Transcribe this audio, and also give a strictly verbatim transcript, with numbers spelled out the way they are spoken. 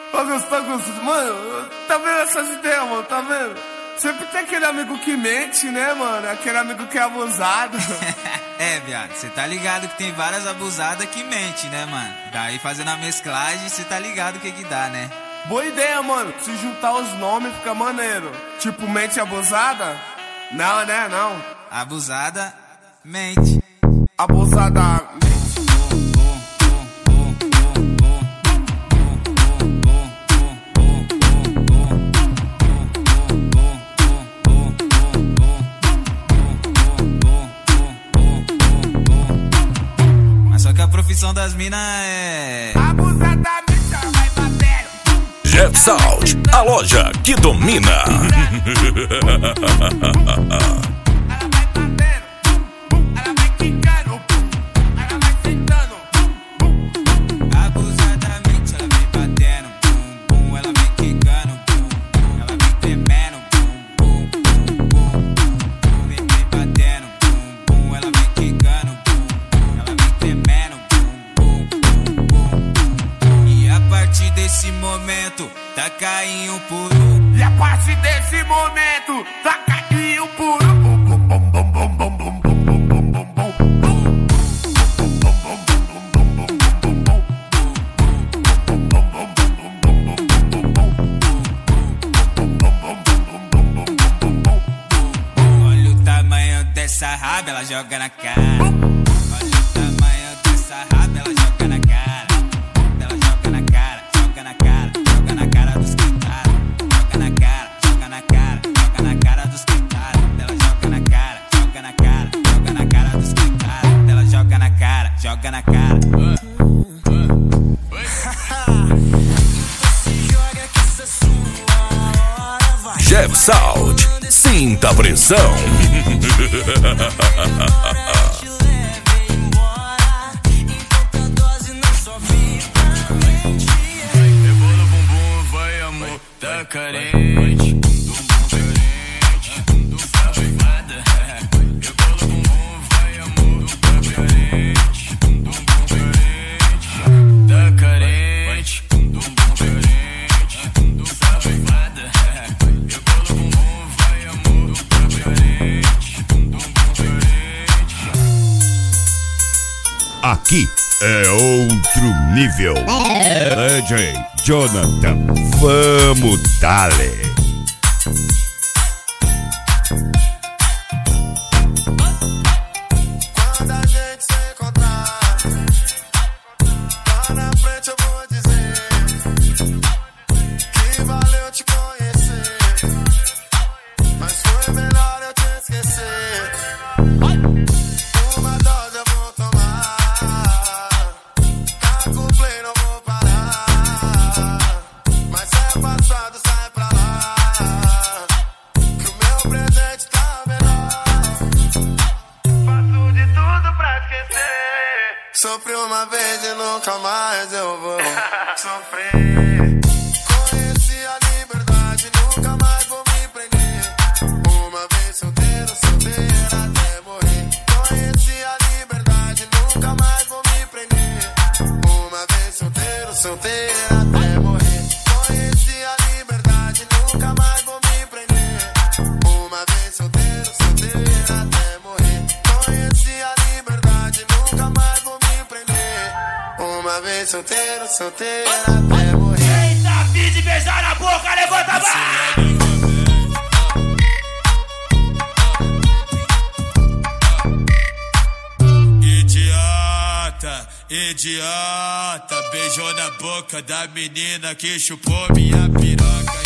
Ô, Gustavo, Gustavo, mano, tá vendo essas ideias, mano, tá vendo? Sempre tem aquele amigo que mente, né, mano? Aquele amigo que é abusado. É, viado, cê tá ligado que tem várias abusadas que mente, né, mano? Daí fazendo a mesclagem, cê tá ligado o que que dá, né? Boa ideia, mano. Se juntar os nomes fica maneiro. Tipo, mente abusada? Não, né, não. Abusada, mente. Abusada, mente. A profissão das minas é abusadamente ela vai batendo. Jet Sound, a loja que domina. Ela vai batendo, ela vai quicando, ela vai sentando. Abusadamente ela vem batendo, bum, bum, ela vem quicando, bum, ela vem tremendo, bum, bum, bum, bum, vem, vem batendo, bum, bum, ela vem quicando, bum, ela vem tremendo. Desse momento, tá caindo por um. E a partir desse momento, tá caindo por um. Olha o tamanho dessa raba, ela joga na cara. Olha o tamanho dessa raba, ela joga na cara. Ela joga na cara. Joga na cara, joga na cara dos quintados. Joga na cara, joga na cara, joga na cara dos quintados. Ela joga na cara, joga na cara, joga na cara dos quintados. Ela joga na cara, joga na cara. Jet Sound, sinta a pressão. Tá carente, bumbum carente, safada. Rebola bumbum, vai amor, tá carente, bumbum carente, tá carente, bumbum carente, safada. Rebola bumbum, vai amor, tá carente, bumbum carente. Aqui é outro nível. D J Jonathan, vamos dale. Quando a gente se encontrar, lá na frente eu vou dizer que valeu te conhecer, mas foi melhor eu te esquecer. Uma dose eu vou tomar, tá com play, não vou parar, mas é passado, sai pra lá, que o meu presente tá melhor. Faço de tudo pra esquecer. Sofri uma vez e nunca mais eu vou sofrer. Conheci a liberdade, nunca mais vou me prender. Uma vez solteiro, solteira até morrer. Conheci a liberdade, nunca mais vou me prender. Uma vez solteiro, solteira até morrer. Conheci a liberdade, nunca mais vou me prender. Uma vez solteiro, solteira até morrer. Conheci a liberdade, nunca mais vou me prender. Uma vez solteiro, solteira até morrer. Eita, fiz de beijar na boca, levanta a mão! Idiota, idiota, beijou na boca da menina que chupou minha piroca.